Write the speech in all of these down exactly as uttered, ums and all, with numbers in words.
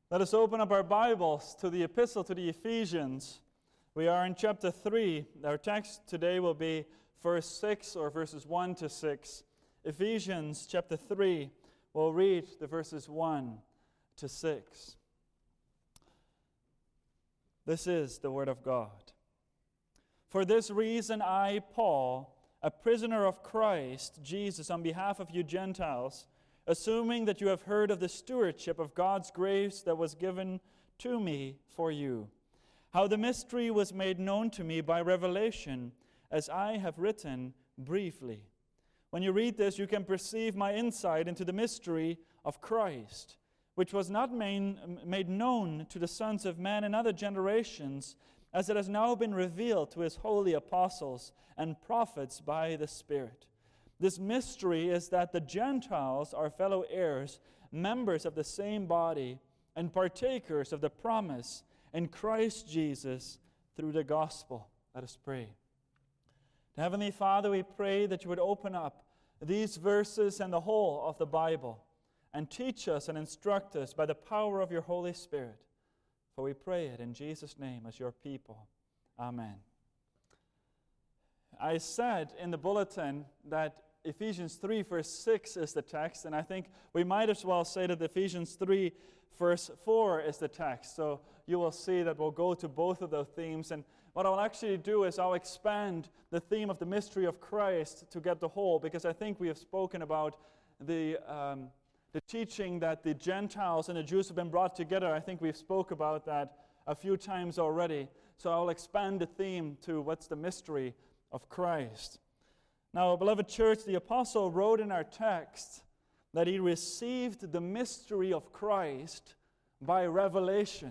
Let us open up our Bibles to the Epistle to the Ephesians. We are in chapter three. Our text today will be verse six or verses one to six. Ephesians chapter three. We'll read the verses one to six. This is the Word of God. For this reason I, Paul, a prisoner of Christ Jesus, on behalf of you Gentiles, assuming that you have heard of the stewardship of God's grace that was given to me for you, how the mystery was made known to me by revelation, as I have written briefly. When you read this, you can perceive my insight into the mystery of Christ, which was not made, made known to the sons of men in other generations, as it has now been revealed to his holy apostles and prophets by the Spirit. This mystery is that the Gentiles are fellow heirs, members of the same body, and partakers of the promise in Christ Jesus through the gospel. Let us pray. Heavenly Father, we pray that you would open up these verses and the whole of the Bible and teach us and instruct us by the power of your Holy Spirit. For we pray it in Jesus' name as your people. Amen. I said in the bulletin that Ephesians three verse six is the text, and I think we might as well say that Ephesians three verse four is the text. So you will see that we'll go to both of those themes, and what I'll actually do is I'll expand the theme of the mystery of Christ to get the whole, because I think we have spoken about the um, the teaching that the Gentiles and the Jews have been brought together. I think we've spoke about that a few times already. So I'll expand the theme to what's the mystery of Christ. Now, beloved church, the apostle wrote in our text that he received the mystery of Christ by revelation.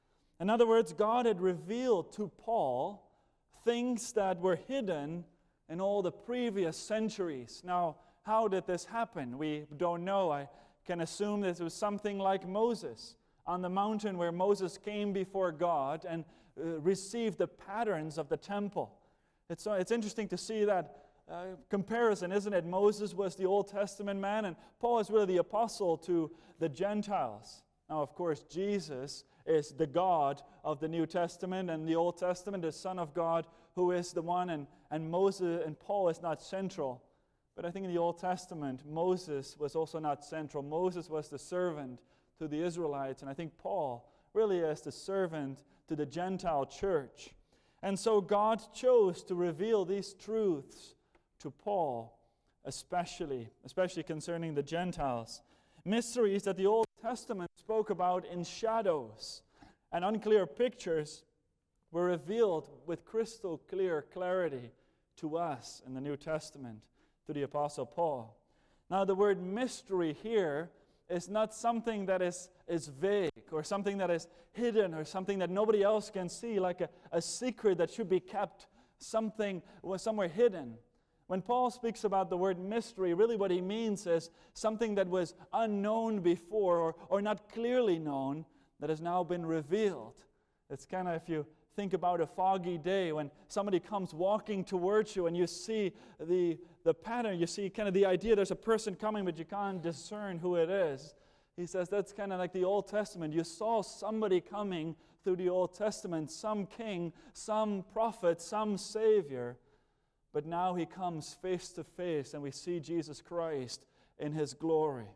In other words, God had revealed to Paul things that were hidden in all the previous centuries. Now, how did this happen? We don't know. I can assume that it was something like Moses on the mountain where Moses came before God and uh, received the patterns of the temple. It's, uh, it's interesting to see that Uh, comparison, isn't it? Moses was the Old Testament man, and Paul is really the apostle to the Gentiles. Now, of course, Jesus is the God of the New Testament, and the Old Testament, the Son of God, who is the one, and, and Moses and Paul is not central. But I think in the Old Testament, Moses was also not central. Moses was the servant to the Israelites, and I think Paul really is the servant to the Gentile church. And so God chose to reveal these truths to Paul, especially, especially concerning the Gentiles. Mysteries that the Old Testament spoke about in shadows and unclear pictures were revealed with crystal clear clarity to us in the New Testament, to the Apostle Paul. Now, the word mystery here is not something that is, is vague or something that is hidden or something that nobody else can see, like a, a secret that should be kept something somewhere hidden. When Paul speaks about the word mystery, really what he means is something that was unknown before or, or not clearly known that has now been revealed. It's kind of, if you think about a foggy day when somebody comes walking towards you and you see the, the pattern, you see kind of the idea there's a person coming but you can't discern who it is. He says that's kind of like the Old Testament. You saw somebody coming through the Old Testament, some king, some prophet, some savior. But now he comes face to face and we see Jesus Christ in his glory.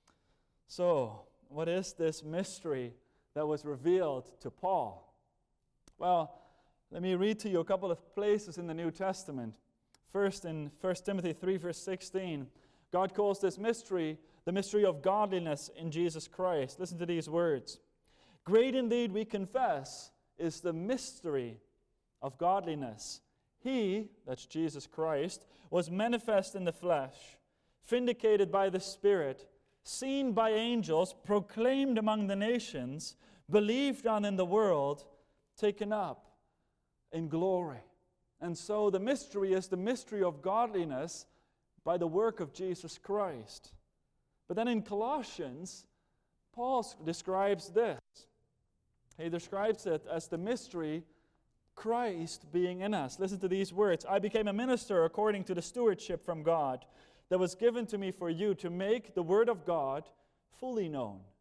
So, what is this mystery that was revealed to Paul? Well, let me read to you a couple of places in the New Testament. First, in First Timothy three, verse sixteen, God calls this mystery the mystery of godliness in Jesus Christ. Listen to these words. Great indeed, we confess, is the mystery of godliness. He, that's Jesus Christ, was manifest in the flesh, vindicated by the Spirit, seen by angels, proclaimed among the nations, believed on in the world, taken up in glory. And so the mystery is the mystery of godliness by the work of Jesus Christ. But then in Colossians, Paul describes this. He describes it as the mystery Christ being in us. Listen to these words. I became a minister according to the stewardship from God that was given to me for you to make the word of God fully known,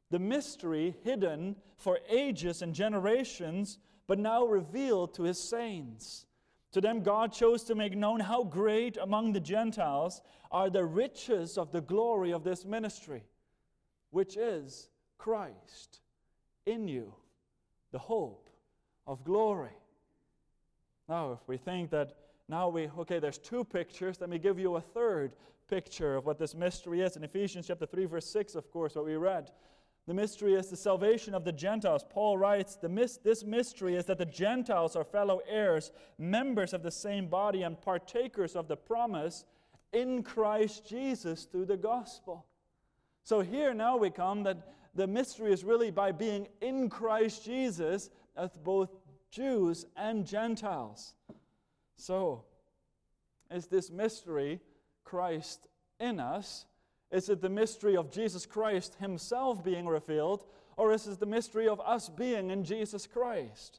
The mystery hidden for ages and generations, but now revealed to his saints. To them God chose to make known how great among the Gentiles are the riches of the glory of this ministry, which is Christ in you, the hope of glory. Now, if we think that now we, okay, there's two pictures, let me give you a third picture of what this mystery is. In Ephesians chapter three, verse six, of course, what we read. The mystery is the salvation of the Gentiles. Paul writes, the mis- this mystery is that the Gentiles are fellow heirs, members of the same body, and partakers of the promise in Christ Jesus through the gospel. So here now we come that the mystery is really by being in Christ Jesus as both Jews and Gentiles. So, is this mystery Christ in us? Is it the mystery of Jesus Christ himself being revealed, or is it the mystery of us being in Jesus Christ?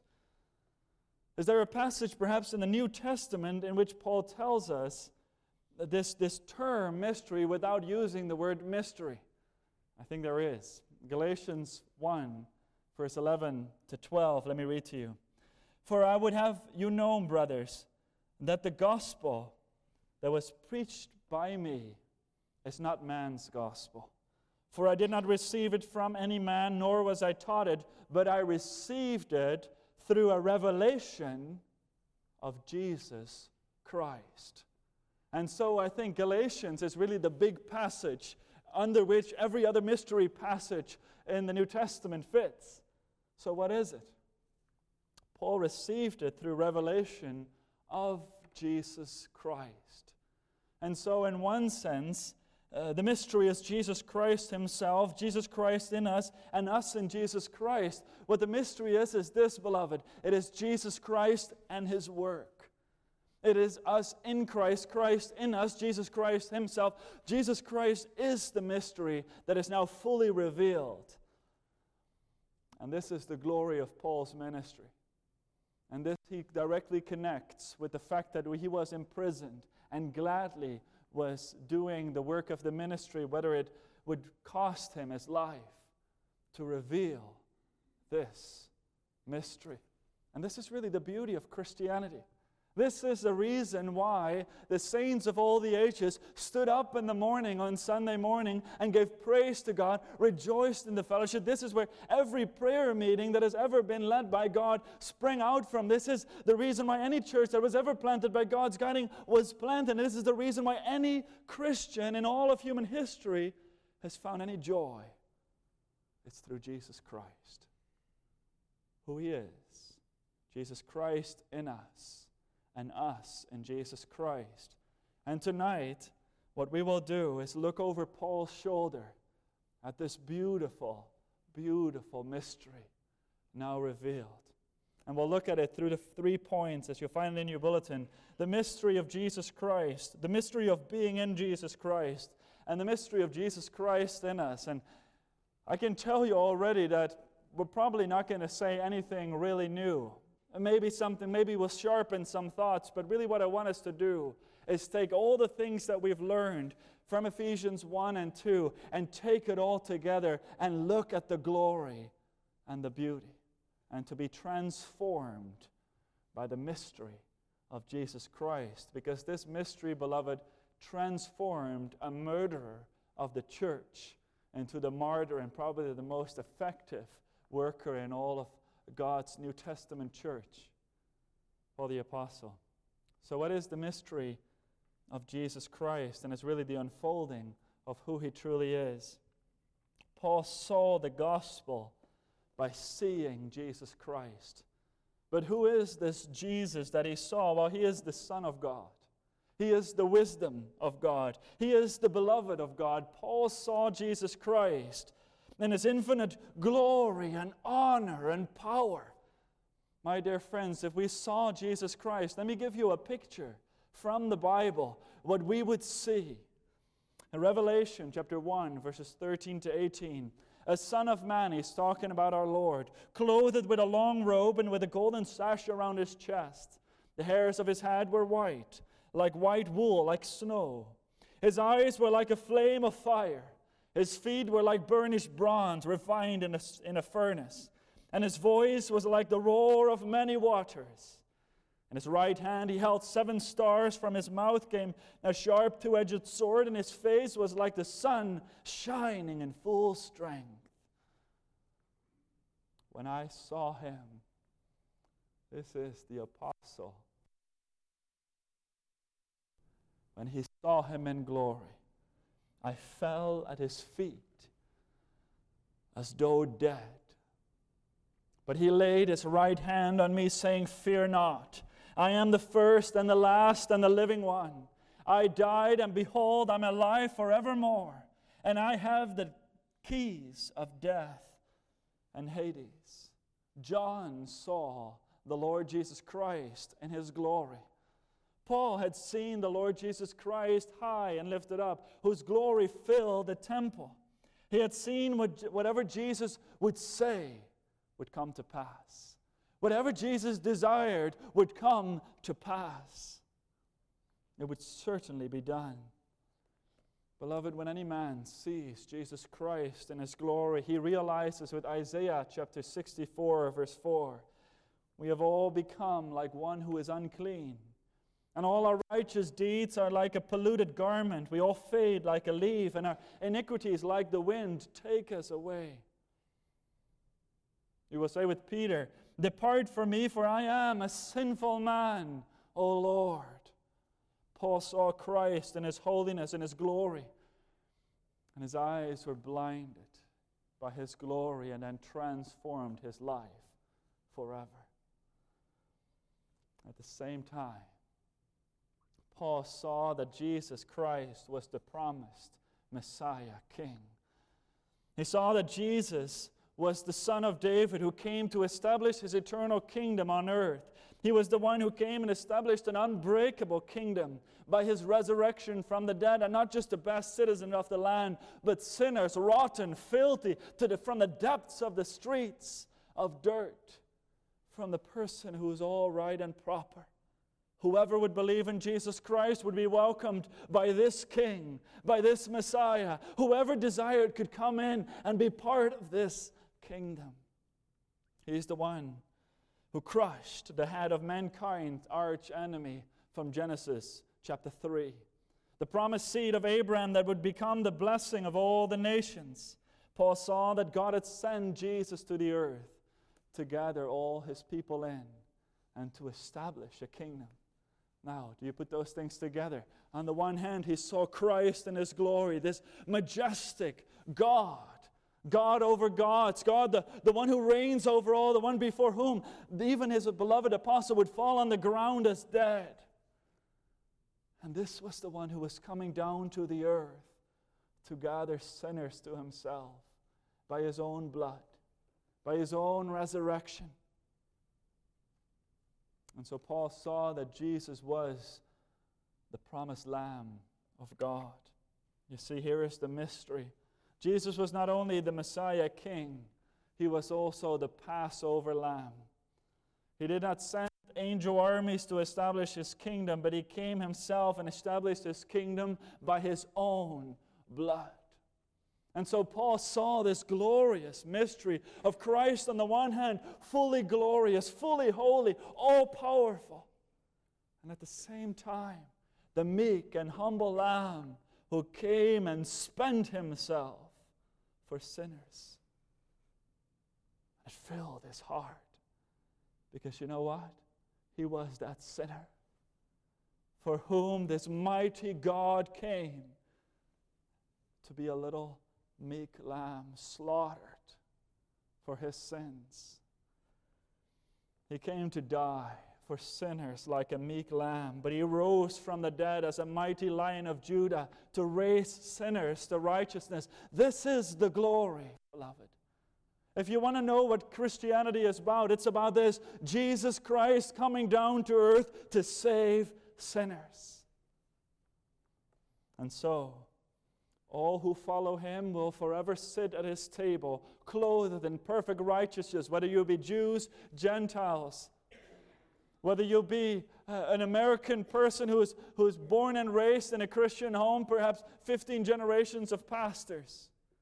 Is there a passage perhaps in the New Testament in which Paul tells us this, this term mystery without using the word mystery? I think there is. Galatians one, verse eleven to twelve. Let me read to you. For I would have you known, brothers, that the gospel that was preached by me is not man's gospel. For I did not receive it from any man, nor was I taught it, but I received it through a revelation of Jesus Christ. And so I think Galatians is really the big passage under which every other mystery passage in the New Testament fits. So what is it? Paul received it through revelation of Jesus Christ. And so in one sense, Uh, the mystery is Jesus Christ himself, Jesus Christ in us, and us in Jesus Christ. What the mystery is, is this, beloved. It is Jesus Christ and his work. It is us in Christ, Christ in us, Jesus Christ himself. Jesus Christ is the mystery that is now fully revealed. And this is the glory of Paul's ministry. And this he directly connects with the fact that he was imprisoned and gladly was doing the work of the ministry, whether it would cost him his life, to reveal this mystery. And this is really the beauty of Christianity. This is the reason why the saints of all the ages stood up in the morning on Sunday morning and gave praise to God, rejoiced in the fellowship. This is where every prayer meeting that has ever been led by God sprang out from. This is the reason why any church that was ever planted by God's guiding was planted. And this is the reason why any Christian in all of human history has found any joy. It's through Jesus Christ, who he is. Jesus Christ in us. And us in Jesus Christ. And tonight, what we will do is look over Paul's shoulder at this beautiful, beautiful mystery now revealed. And we'll look at it through the three points as you'll find in your bulletin. The mystery of Jesus Christ, the mystery of being in Jesus Christ, and the mystery of Jesus Christ in us. And I can tell you already that we're probably not going to say anything really new. Maybe something, maybe we'll sharpen some thoughts, but really what I want us to do is take all the things that we've learned from Ephesians one and two and take it all together and look at the glory and the beauty and to be transformed by the mystery of Jesus Christ. Because this mystery, beloved, transformed a murderer of the church into the martyr and probably the most effective worker in all of God's New Testament church, Paul the Apostle. So what is the mystery of Jesus Christ? And it's really the unfolding of who he truly is. Paul saw the gospel by seeing Jesus Christ. But who is this Jesus that he saw? Well, he is the Son of God. He is the wisdom of God. He is the beloved of God. Paul saw Jesus Christ in his infinite glory and honor and power. My dear friends, if we saw Jesus Christ, let me give you a picture from the Bible, what we would see. In Revelation chapter one, verses thirteen to eighteen, a son of man, he's talking about our Lord, clothed with a long robe and with a golden sash around his chest. The hairs of his head were white, like white wool, like snow. His eyes were like a flame of fire. His feet were like burnished bronze, refined in a, in a furnace. And his voice was like the roar of many waters. In his right hand he held seven stars. From his mouth came a sharp two-edged sword, and his face was like the sun shining in full strength. When I saw him, this is the apostle. When he saw him in glory, I fell at his feet as though dead. But he laid his right hand on me, saying, "Fear not. I am the first and the last and the living one. I died, and behold, I'm alive forevermore. And I have the keys of death and Hades." John saw the Lord Jesus Christ in his glory. Paul had seen the Lord Jesus Christ high and lifted up, whose glory filled the temple. He had seen what, whatever Jesus would say would come to pass. Whatever Jesus desired would come to pass. It would certainly be done. Beloved, when any man sees Jesus Christ in his glory, he realizes with Isaiah chapter sixty-four, verse four, we have all become like one who is unclean. And all our righteous deeds are like a polluted garment. We all fade like a leaf, and our iniquities, like the wind, take us away. You will say with Peter, "Depart from me, for I am a sinful man, O Lord." Paul saw Christ in his holiness and his glory, and his eyes were blinded by his glory, and then transformed his life forever. At the same time, Paul saw that Jesus Christ was the promised Messiah King. He saw that Jesus was the Son of David who came to establish his eternal kingdom on earth. He was the one who came and established an unbreakable kingdom by his resurrection from the dead, and not just the best citizen of the land, but sinners, rotten, filthy, to the, from the depths of the streets of dirt, from the person who is all right and proper. Whoever would believe in Jesus Christ would be welcomed by this King, by this Messiah. Whoever desired could come in and be part of this kingdom. He's the one who crushed the head of mankind's arch enemy from Genesis chapter three. The promised seed of Abraham that would become the blessing of all the nations. Paul saw that God had sent Jesus to the earth to gather all his people in and to establish a kingdom. Now, do you put those things together? On the one hand, he saw Christ in his glory, this majestic God, God over gods, God, the, the one who reigns over all, the one before whom even his beloved apostle would fall on the ground as dead. And this was the one who was coming down to the earth to gather sinners to himself by his own blood, by his own resurrection. And so Paul saw that Jesus was the promised Lamb of God. You see, here is the mystery. Jesus was not only the Messiah King, he was also the Passover Lamb. He did not send angel armies to establish his kingdom, but he came himself and established his kingdom by his own blood. And so Paul saw this glorious mystery of Christ on the one hand, fully glorious, fully holy, all-powerful. And at the same time, the meek and humble Lamb who came and spent himself for sinners. It filled his heart. Because you know what? He was that sinner for whom this mighty God came to be a little meek lamb slaughtered for his sins. He came to die for sinners like a meek lamb, but he rose from the dead as a mighty Lion of Judah to raise sinners to righteousness. This is the glory, beloved. If you want to know what Christianity is about, it's about this: Jesus Christ coming down to earth to save sinners. And so, all who follow him will forever sit at his table, clothed in perfect righteousness, whether you be Jews, Gentiles, whether you be uh, an American person who is, who is born and raised in a Christian home, perhaps fifteen generations of pastors.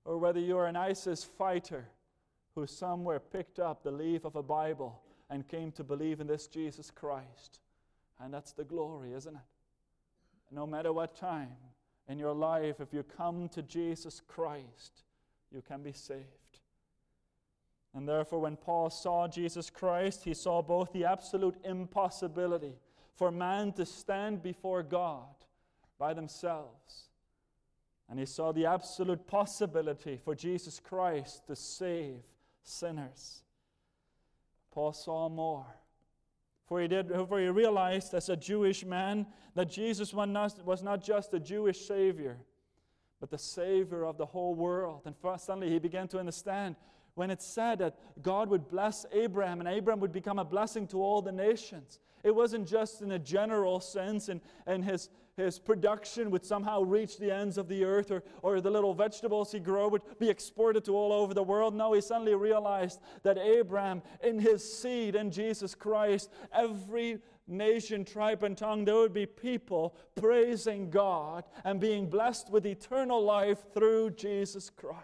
or whether you're an ISIS fighter who somewhere picked up the leaf of a Bible and came to believe in this Jesus Christ. And that's the glory, isn't it? No matter what time in your life, if you come to Jesus Christ, you can be saved. And therefore, when Paul saw Jesus Christ, he saw both the absolute impossibility for man to stand before God by themselves, and he saw the absolute possibility for Jesus Christ to save sinners. Paul saw more. For he did, for he realized as a Jewish man that Jesus was not, was not just a Jewish Savior, but the Savior of the whole world. And suddenly he began to understand when it said that God would bless Abraham and Abraham would become a blessing to all the nations. It wasn't just in a general sense, and, and his, his production would somehow reach the ends of the earth, or, or the little vegetables he grew would be exported to all over the world. No, he suddenly realized that Abraham, in his seed, in Jesus Christ, every nation, tribe, and tongue, there would be people praising God and being blessed with eternal life through Jesus Christ.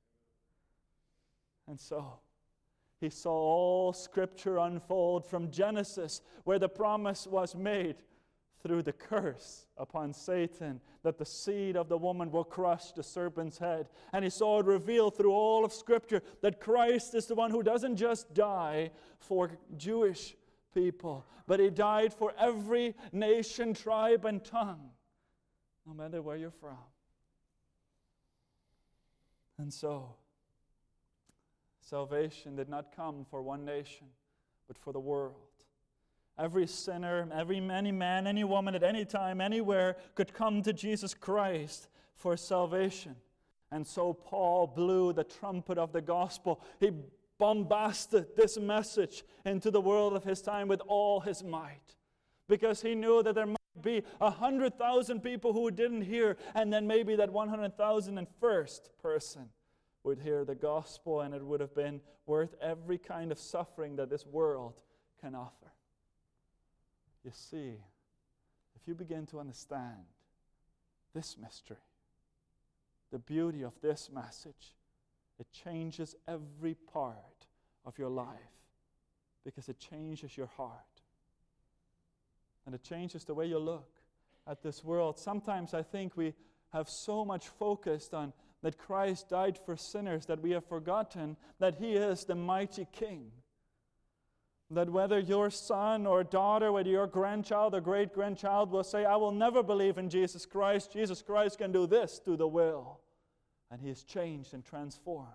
And so, he saw all Scripture unfold from Genesis, where the promise was made, through the curse upon Satan, that the seed of the woman will crush the serpent's head. And he saw it revealed through all of Scripture that Christ is the one who doesn't just die for Jewish people, but he died for every nation, tribe, and tongue, no matter where you're from. And so, salvation did not come for one nation, but for the world. Every sinner, every any man, any woman, at any time, anywhere, could come to Jesus Christ for salvation. And so Paul blew the trumpet of the gospel. He bombasted this message into the world of his time with all his might, because he knew that there might be a hundred thousand people who didn't hear, and then maybe that one hundred thousand and first person would hear the gospel, and it would have been worth every kind of suffering that this world can offer. You see, if you begin to understand this mystery, the beauty of this message, it changes every part of your life, because it changes your heart. And it changes the way you look at this world. Sometimes I think we have so much focused on that Christ died for sinners that we have forgotten that He is the mighty King. That whether your son or daughter, whether your grandchild or great-grandchild will say, I will never believe in Jesus Christ, Jesus Christ can do this, do the will. And He is changed and transformed.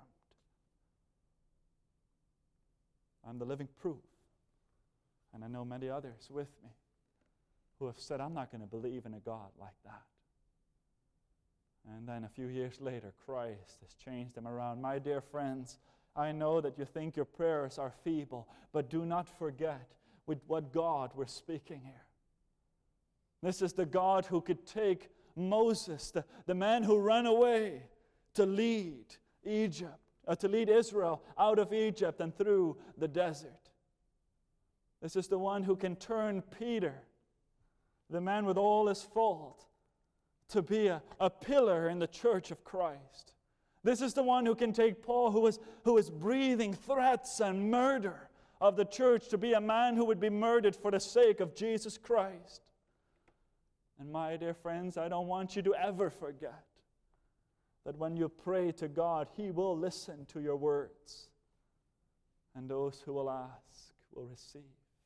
I'm the living proof. And I know many others with me who have said, I'm not going to believe in a God like that. And then a few years later, Christ has changed them around. My dear friends, I know that you think your prayers are feeble, but do not forget with what God we're speaking here. This is the God who could take Moses, the, the man who ran away to lead Egypt, uh, to lead Israel out of Egypt and through the desert. This is the one who can turn Peter, the man with all his fault, to be a, a pillar in the church of Christ. This is the one who can take Paul, who is, who is breathing threats and murder of the church, to be a man who would be murdered for the sake of Jesus Christ. And my dear friends, I don't want you to ever forget that when you pray to God, He will listen to your words. And those who will ask will receive.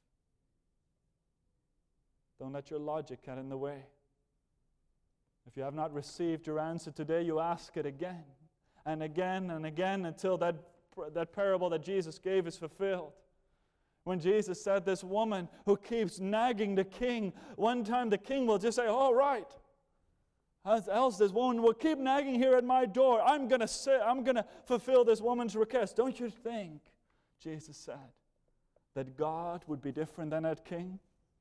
Don't let your logic get in the way. If you have not received your answer today, you ask it again and again and again until that, that parable that Jesus gave is fulfilled. When Jesus said, this woman who keeps nagging the king, one time the king will just say, all right. Else this woman will keep nagging here at my door. I'm going to say, I'm going to fulfill this woman's request. Don't you think, Jesus said, that God would be different than that king?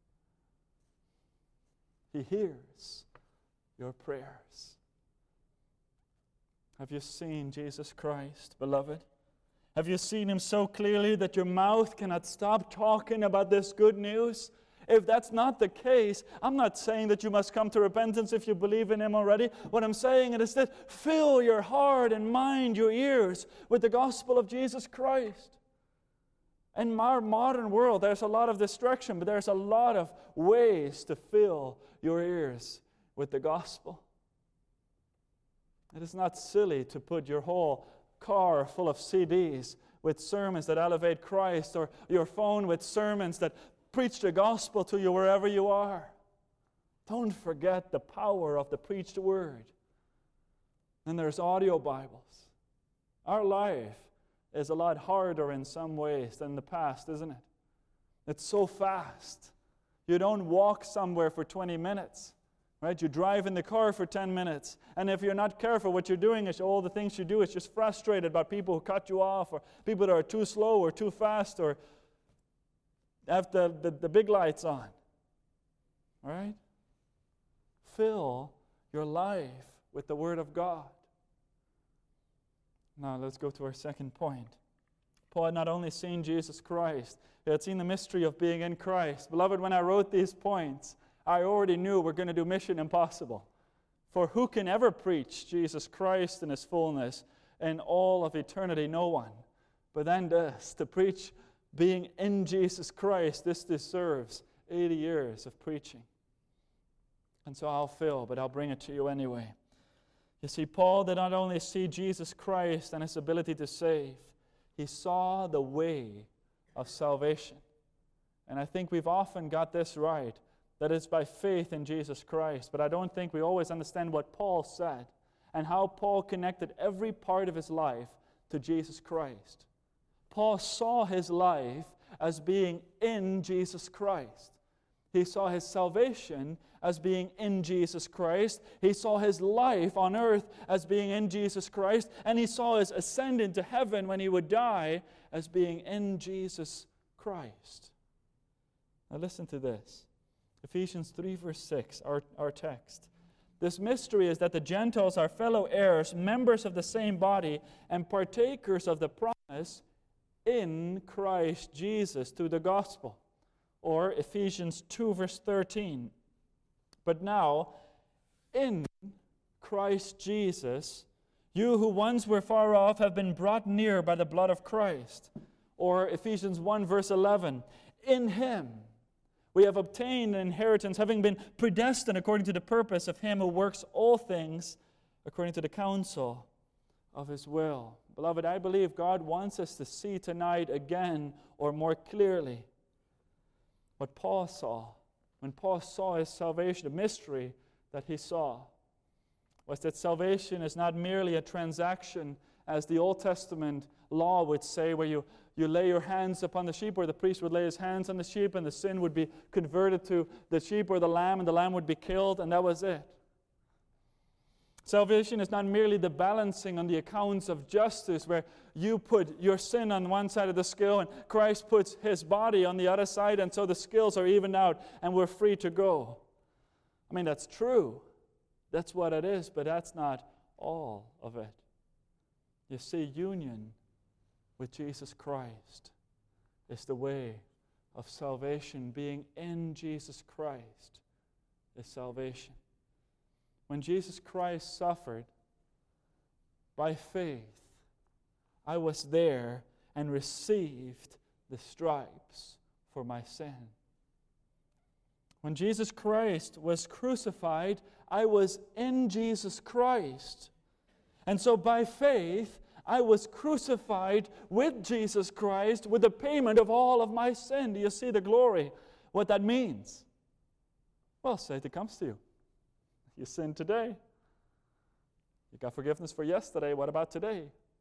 He hears your prayers. Have you seen Jesus Christ, beloved? Have you seen Him so clearly that your mouth cannot stop talking about this good news? If that's not the case, I'm not saying that you must come to repentance if you believe in Him already. What I'm saying is that fill your heart and mind, your ears, with the gospel of Jesus Christ. In our modern world, there's a lot of distraction, but there's a lot of ways to fill your ears with the gospel. It is not silly to put your whole car full of C Ds with sermons that elevate Christ, or your phone with sermons that preach the gospel to you wherever you are. Don't forget the power of the preached word. And there's audio Bibles. Our life is a lot harder in some ways than the past, isn't it? It's so fast. You don't walk somewhere for twenty minutes. Right? You drive in the car for ten minutes, and if you're not careful, what you're doing is all the things you do is just frustrated about people who cut you off, or people that are too slow or too fast, or have the, the, the big lights on. All right? Fill your life with the Word of God. Now let's go to our second point. Paul had not only seen Jesus Christ, he had seen the mystery of being in Christ. Beloved, when I wrote these points, I already knew we're going to do Mission Impossible. For who can ever preach Jesus Christ in His fullness in all of eternity? No one. But then this, to preach being in Jesus Christ, this deserves eighty years of preaching. And so I'll fill, but I'll bring it to you anyway. You see, Paul did not only see Jesus Christ and His ability to save, he saw the way of salvation. And I think we've often got this right, that it's by faith in Jesus Christ. But I don't think we always understand what Paul said and how Paul connected every part of his life to Jesus Christ. Paul saw his life as being in Jesus Christ. He saw his salvation as being in Jesus Christ. He saw his life on earth as being in Jesus Christ. And he saw his ascent into heaven when he would die as being in Jesus Christ. Now listen to this. Ephesians three, verse six, our, our text. This mystery is that the Gentiles are fellow heirs, members of the same body, and partakers of the promise in Christ Jesus through the gospel. Or Ephesians two, verse thirteen. But now, in Christ Jesus, you who once were far off have been brought near by the blood of Christ. Or Ephesians one, verse eleven. In Him we have obtained an inheritance, having been predestined according to the purpose of Him who works all things according to the counsel of His will. Beloved, I believe God wants us to see tonight again, or more clearly, what Paul saw. When Paul saw his salvation, the mystery that he saw was that salvation is not merely a transaction, as the Old Testament law would say, where you, you lay your hands upon the sheep, or the priest would lay his hands on the sheep, and the sin would be converted to the sheep or the lamb, and the lamb would be killed, and that was it. Salvation is not merely the balancing on the accounts of justice, where you put your sin on one side of the scale and Christ puts His body on the other side, and so the scales are evened out and we're free to go. I mean, that's true. That's what it is, but that's not all of it. You see, union with Jesus Christ is the way of salvation. Being in Jesus Christ is salvation. When Jesus Christ suffered, by faith, I was there and received the stripes for my sin. When Jesus Christ was crucified, I was in Jesus Christ. And so by faith, I was crucified with Jesus Christ with the payment of all of my sin. Do you see the glory? What that means? Well, say it comes to you. You sinned today. You got forgiveness for yesterday. What about today?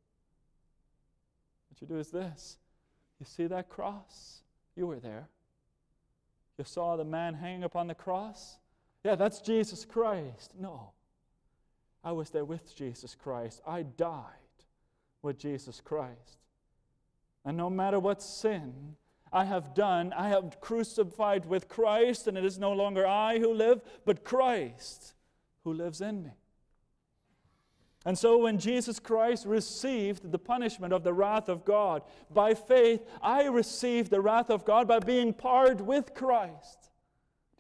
What you do is this. You see that cross? You were there. You saw the man hanging upon the cross? Yeah, that's Jesus Christ. No. I was there with Jesus Christ. I died with Jesus Christ. And no matter what sin I have done, I have crucified with Christ, and it is no longer I who live, but Christ who lives in me. And so when Jesus Christ received the punishment of the wrath of God, by faith, I received the wrath of God by being part with Christ.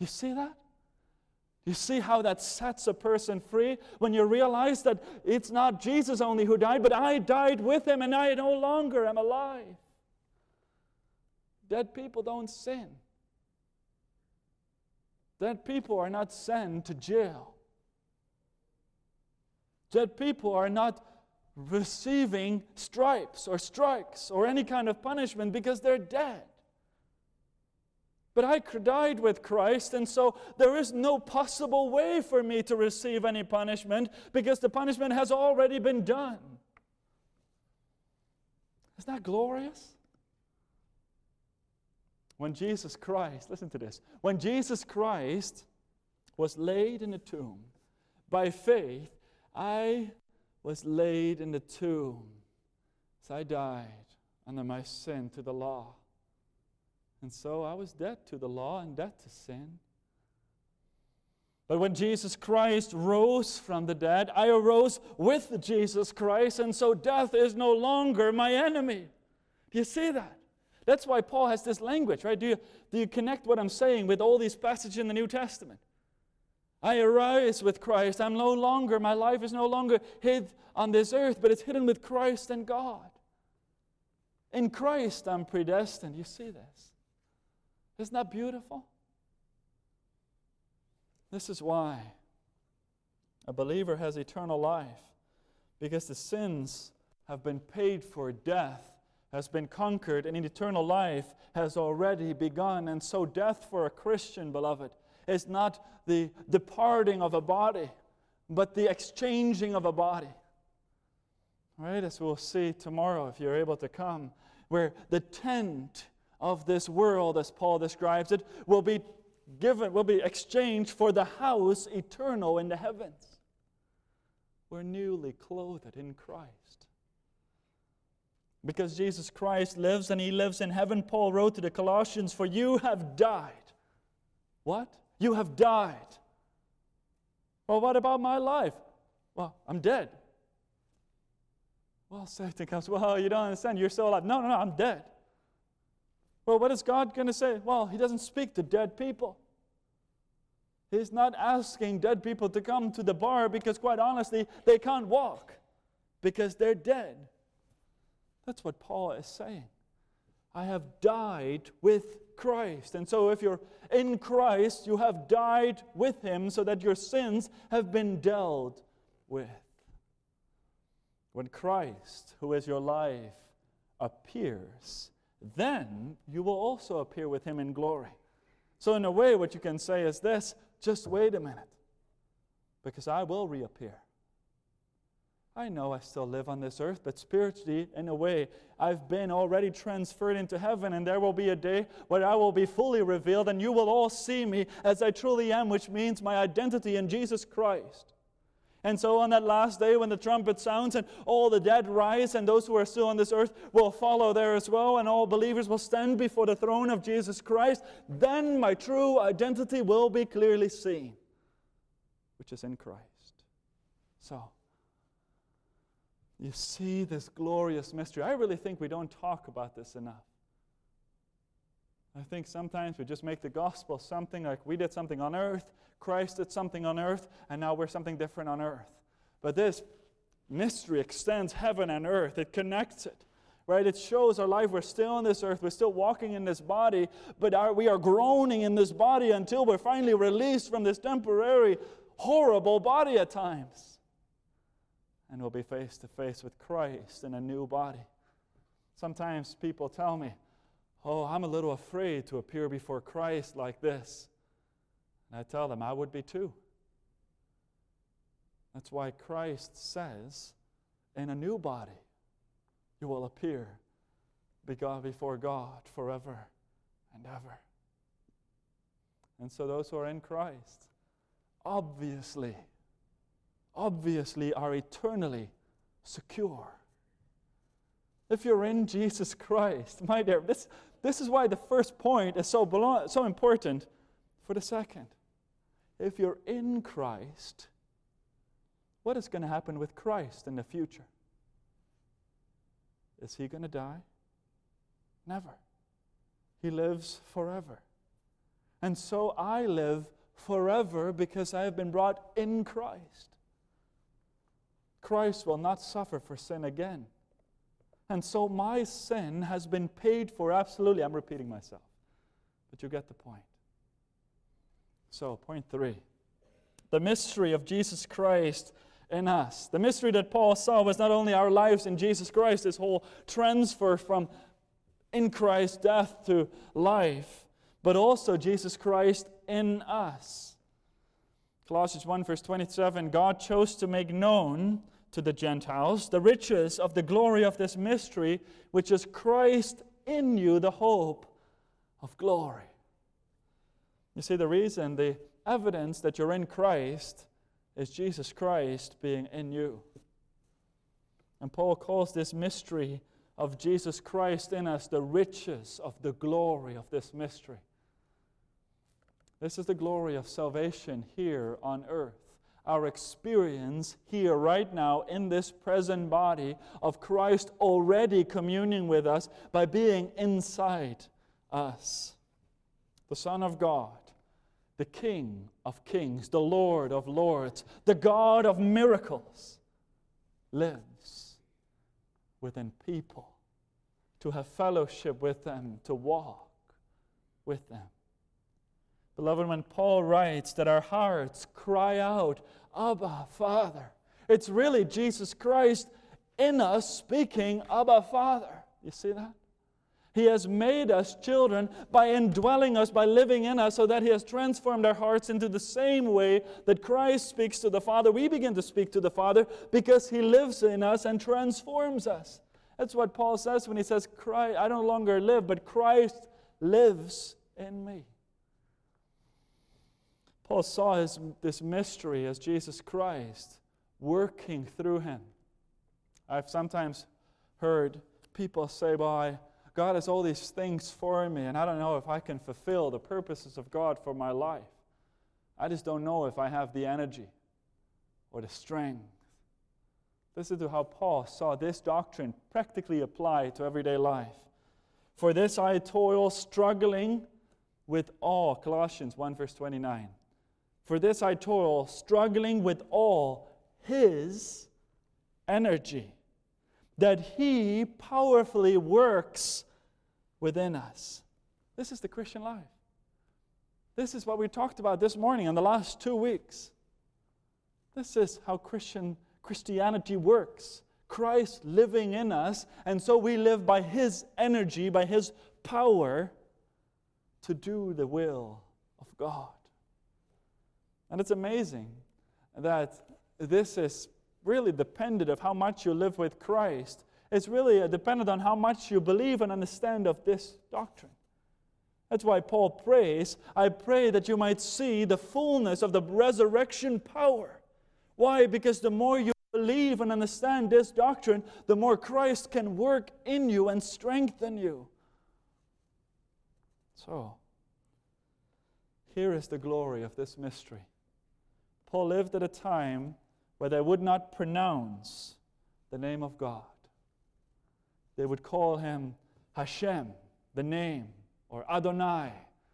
You see that? You see how that sets a person free when you realize that it's not Jesus only who died, but I died with him and I no longer am alive. Dead people don't sin. Dead people are not sent to jail. Dead people are not receiving stripes or strikes or any kind of punishment because they're dead. But I died with Christ, and so there is no possible way for me to receive any punishment because the punishment has already been done. Isn't that glorious? When Jesus Christ, listen to this, when Jesus Christ was laid in the tomb, by faith, I was laid in the tomb. So I died under my sin to the law. And so I was dead to the law and dead to sin. But when Jesus Christ rose from the dead, I arose with Jesus Christ, and so death is no longer my enemy. Do you see that? That's why Paul has this language, right? Do you, do you connect what I'm saying with all these passages in the New Testament? I arise with Christ. I'm no longer, my life is no longer hid on this earth, but it's hidden with Christ and God. In Christ I'm predestined. You see this? Isn't that beautiful? This is why a believer has eternal life, because the sins have been paid for, death has been conquered, and eternal life has already begun. And so death for a Christian, beloved, is not the departing of a body, but the exchanging of a body. Right, as we'll see tomorrow if you're able to come, where the tent of this world, as Paul describes it, will be given, will be exchanged for the house eternal in the heavens. We're newly clothed in Christ. Because Jesus Christ lives and he lives in heaven, Paul wrote to the Colossians, for you have died. What? You have died. Well, what about my life? Well, I'm dead. Well, Satan comes, well, you don't understand, you're still alive. No, no, no, I'm dead. Well, what is God going to say? Well, he doesn't speak to dead people. He's not asking dead people to come to the bar because, quite honestly, they can't walk because they're dead. That's what Paul is saying. I have died with Christ. And so if you're in Christ, you have died with him so that your sins have been dealt with. When Christ, who is your life, appears, then you will also appear with him in glory. So in a way, what you can say is this, just wait a minute, because I will reappear. I know I still live on this earth, but spiritually, in a way, I've been already transferred into heaven, and there will be a day where I will be fully revealed, and you will all see me as I truly am, which means my identity in Jesus Christ. And so on that last day when the trumpet sounds and all the dead rise and those who are still on this earth will follow there as well, and all believers will stand before the throne of Jesus Christ, then my true identity will be clearly seen, which is in Christ. So, you see this glorious mystery. I really think we don't talk about this enough. I think sometimes we just make the gospel something like we did something on earth, Christ did something on earth, and now we're something different on earth. But this mystery extends heaven and earth. It connects it, right? It shows our life. We're still on this earth. We're still walking in this body, but our, we are groaning in this body until we're finally released from this temporary, horrible body at times. And we'll be face to face with Christ in a new body. Sometimes people tell me, oh, I'm a little afraid to appear before Christ like this. And I tell them, I would be too. That's why Christ says, in a new body, you will appear before God forever and ever. And so those who are in Christ, obviously, obviously are eternally secure. If you're in Jesus Christ, my dear, this, this is why the first point is so, belong, so important for the second. If you're in Christ, what is going to happen with Christ in the future? Is he going to die? Never. He lives forever. And so I live forever because I have been brought in Christ. Christ will not suffer for sin again. And so my sin has been paid for absolutely. I'm repeating myself, but you get the point. So, point three. The mystery of Jesus Christ in us. The mystery that Paul saw was not only our lives in Jesus Christ, this whole transfer from in Christ death to life, but also Jesus Christ in us. Colossians one verse twenty-seven, God chose to make known to the Gentiles the riches of the glory of this mystery, which is Christ in you, the hope of glory. You see, the reason, the evidence that you're in Christ is Jesus Christ being in you. And Paul calls this mystery of Jesus Christ in us the riches of the glory of this mystery. This is the glory of salvation here on earth. Our experience here right now in this present body of Christ already communing with us by being inside us. The Son of God, the King of kings, the Lord of lords, the God of miracles, lives within people to have fellowship with them, to walk with them. Beloved, when Paul writes that our hearts cry out, Abba, Father, it's really Jesus Christ in us speaking, Abba, Father. You see that? He has made us children by indwelling us, by living in us, so that He has transformed our hearts into the same way that Christ speaks to the Father. We begin to speak to the Father because He lives in us and transforms us. That's what Paul says when he says, "Christ, I no longer live, but Christ lives in me." Paul saw his, this mystery as Jesus Christ working through him. I've sometimes heard people say, "Well, God has all these things for me, and I don't know if I can fulfill the purposes of God for my life. I just don't know if I have the energy or the strength." Listen to how Paul saw this doctrine practically applied to everyday life. "For this I toil, struggling with all," Colossians one verse twenty-nine. "For this I toil, struggling with all His energy, that He powerfully works within us." This is the Christian life. This is what we talked about this morning and the last two weeks. This is how Christian Christianity works. Christ living in us, and so we live by His energy, by His power to do the will of God. And it's amazing that this is really dependent of how much you live with Christ. It's really dependent on how much you believe and understand of this doctrine. That's why Paul prays, "I pray that you might see the fullness of the resurrection power." Why? Because the more you believe and understand this doctrine, the more Christ can work in you and strengthen you. So, here is the glory of this mystery. Paul lived at a time where they would not pronounce the name of God. They would call Him Hashem, the name, or Adonai.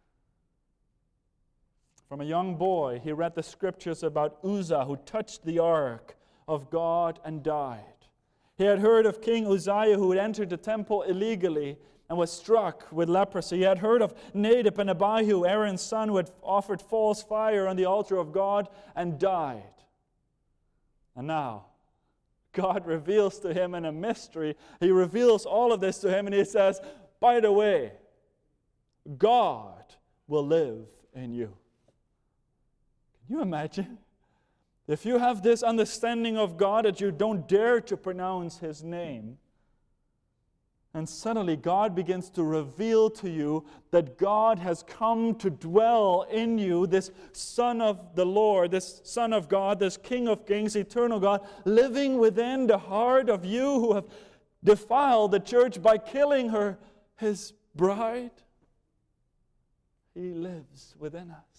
From a young boy, he read the scriptures about Uzzah, who touched the ark of God and died. He had heard of King Uzziah, who had entered the temple illegally and was struck with leprosy. He had heard of Nadab and Abihu, Aaron's son, who had offered false fire on the altar of God and died. And now, God reveals to him in a mystery. He reveals all of this to him, and He says, "By the way, God will live in you." Can you imagine? If you have this understanding of God that you don't dare to pronounce His name, and suddenly God begins to reveal to you that God has come to dwell in you, this Son of the Lord, this Son of God, this King of kings, eternal God, living within the heart of you who have defiled the church by killing her, His bride. He lives within us.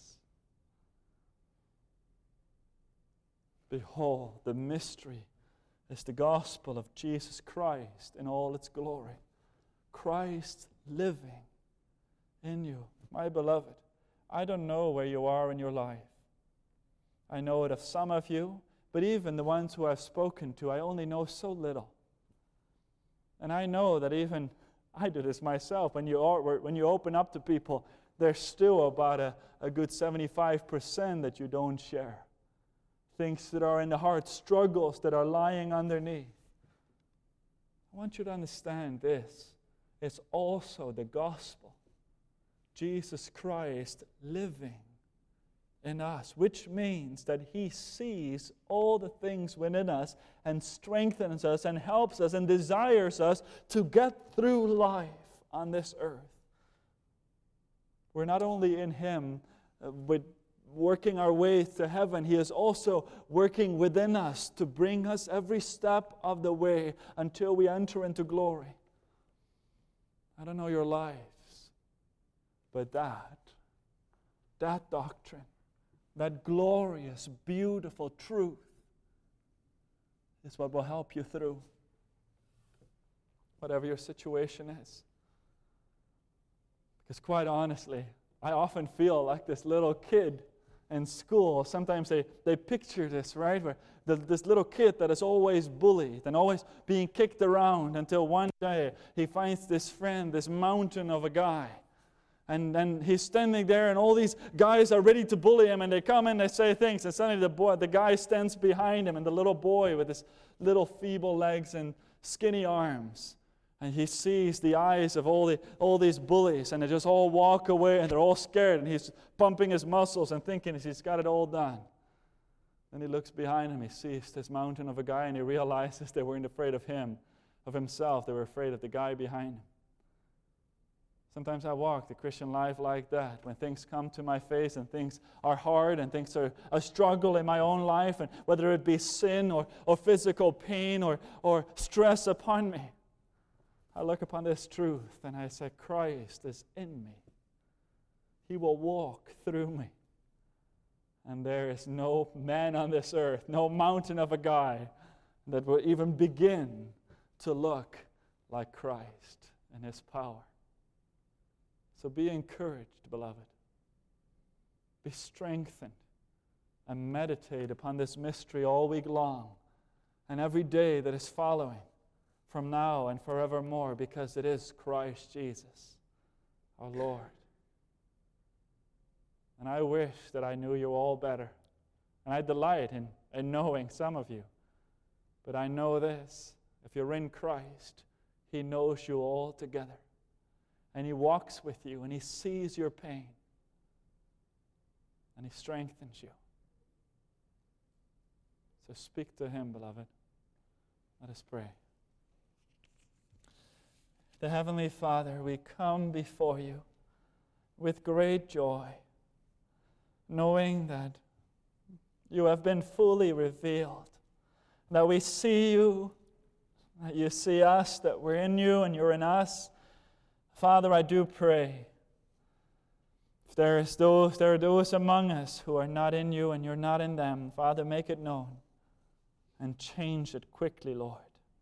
Behold, the mystery is the gospel of Jesus Christ in all its glory. Christ living in you. My beloved, I don't know where you are in your life. I know it of some of you, but even the ones who I've spoken to, I only know so little. And I know that even I do this myself. When you, are, when you open up to people, there's still about a, a good seventy-five percent that you don't share. Things that are in the heart, struggles that are lying underneath. I want you to understand this. It's also the gospel. Jesus Christ living in us, which means that He sees all the things within us and strengthens us and helps us and desires us to get through life on this earth. We're not only in Him uh, with working our way to heaven, He is also working within us to bring us every step of the way until we enter into glory. I don't know your lives, but that, that doctrine, that glorious, beautiful truth is what will help you through whatever your situation is. Because quite honestly, I often feel like this little kid in school. Sometimes they, they picture this, right? Where the, this little kid that is always bullied and always being kicked around until one day he finds this friend, this mountain of a guy. And then he's standing there and all these guys are ready to bully him and they come and they say things. And suddenly the boy, the guy stands behind him and the little boy with his little feeble legs and skinny arms. And he sees the eyes of all the all these bullies, and they just all walk away, and they're all scared, and he's pumping his muscles and thinking he's got it all done. Then he looks behind him, he sees this mountain of a guy, and he realizes they weren't afraid of him, of himself, they were afraid of the guy behind him. Sometimes I walk the Christian life like that, when things come to my face and things are hard and things are a struggle in my own life, and whether it be sin or, or physical pain or, or stress upon me. I look upon this truth and I say, Christ is in me. He will walk through me. And there is no man on this earth, no mountain of a guy that will even begin to look like Christ and His power. So be encouraged, beloved. Be strengthened and meditate upon this mystery all week long and every day that is following, from now and forevermore, because it is Christ Jesus, our Lord. And I wish that I knew you all better. And I delight in, in knowing some of you. But I know this, if you're in Christ, He knows you all together. And He walks with you, and He sees your pain. And He strengthens you. So speak to Him, beloved. Let us pray. The Heavenly Father, we come before You with great joy, knowing that You have been fully revealed, that we see You, that You see us, that we're in You and You're in us. Father, I do pray, if there is those, there are those among us who are not in You and You're not in them, Father, make it known and change it quickly, Lord.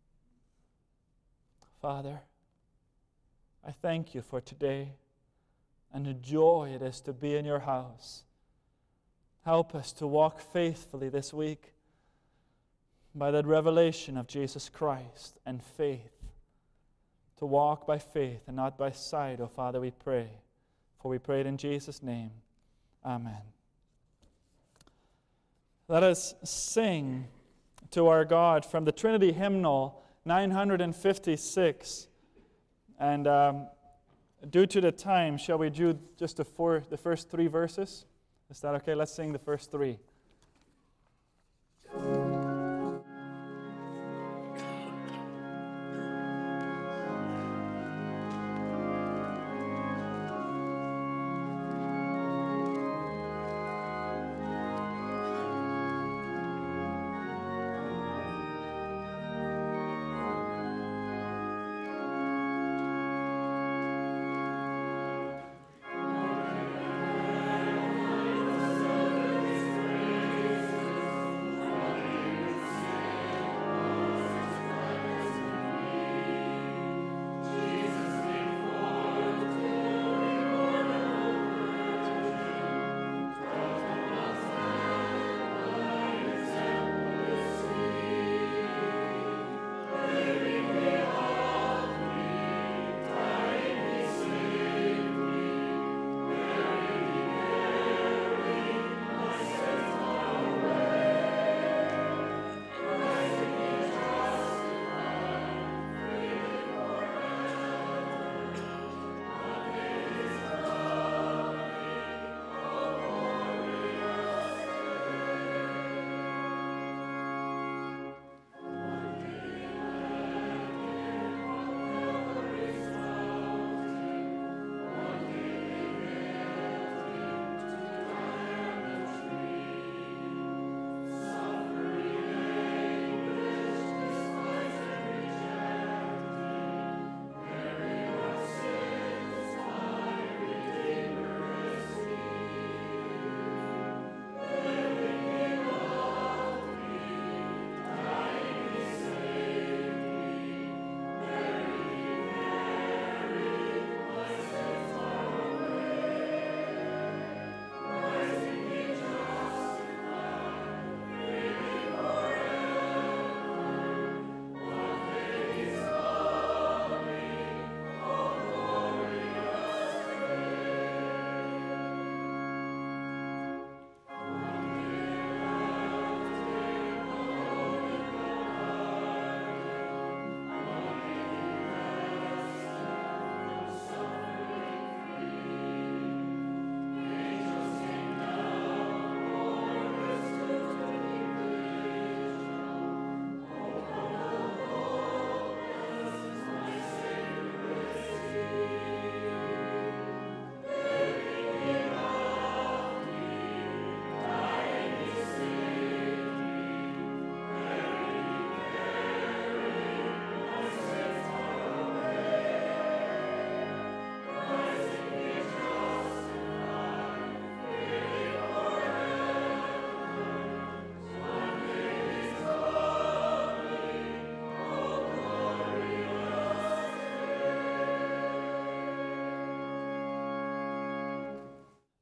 Father, I thank You for today and the joy it is to be in Your house. Help us to walk faithfully this week by that revelation of Jesus Christ and faith. To walk by faith and not by sight, oh Father, we pray. For we pray it in Jesus' name. Amen. Let us sing to our God from the Trinity Hymnal nine fifty-six. And um, due to the time, shall we do just the, four, the first three verses? Is that okay? Let's sing the first three.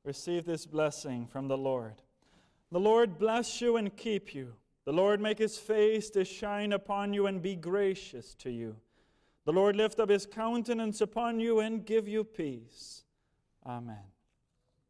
receive this blessing from the Lord. The Lord bless you and keep you. The Lord make his face to shine upon you and be gracious to you. The Lord lift up his countenance upon you and give you peace. Amen.